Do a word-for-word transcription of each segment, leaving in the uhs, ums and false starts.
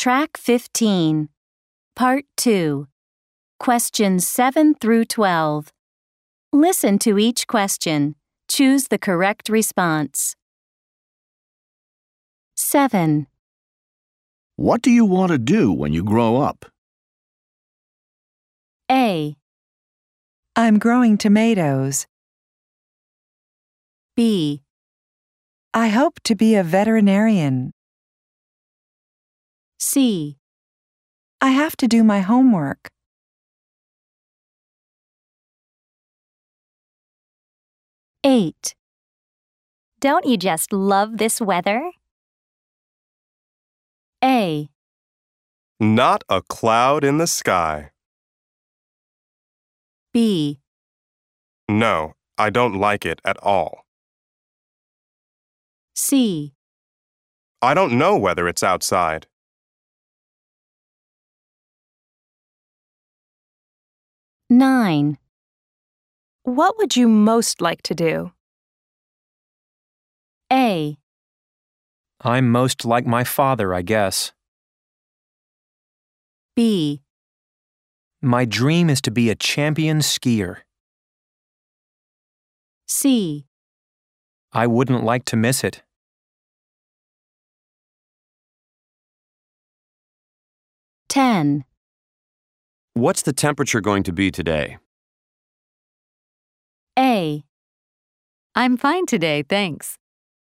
Track fifteen, Part two, Questions seven through twelve. Listen to each question. Choose the correct response. seven. What do you want to do when you grow up? A, I'm growing tomatoes. B, I hope to be a veterinarian. C, I have to do my homework. eight. Don't you just love this weather? A, Not a cloud in the sky. B, No, I don't like it at all. C, I don't know whether it's outside. nine. What would you most like to do? A, I'm most like my father, I guess. B, My dream is to be a champion skier. C, I wouldn't like to miss it. ten. What's the temperature going to be today? A, I'm fine today, thanks.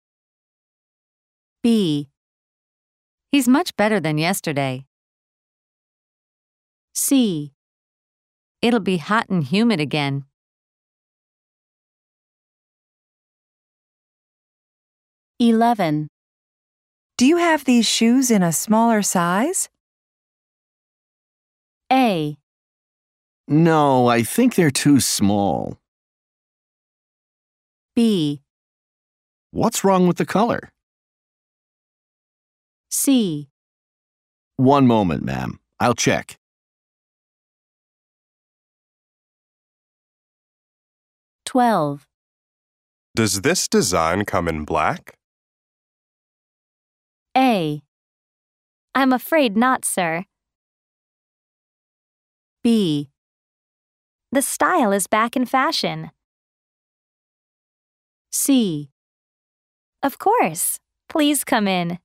B, He's much better than yesterday. C, It'll be hot and humid again. eleven. Do you have these shoes in a smaller size? A, No, I think they're too small. B, What's wrong with the color? C, One moment, ma'am. I'll check. twelve. Does this design come in black? A, I'm afraid not, sir. B, The style is back in fashion. C, Of course. Please come in.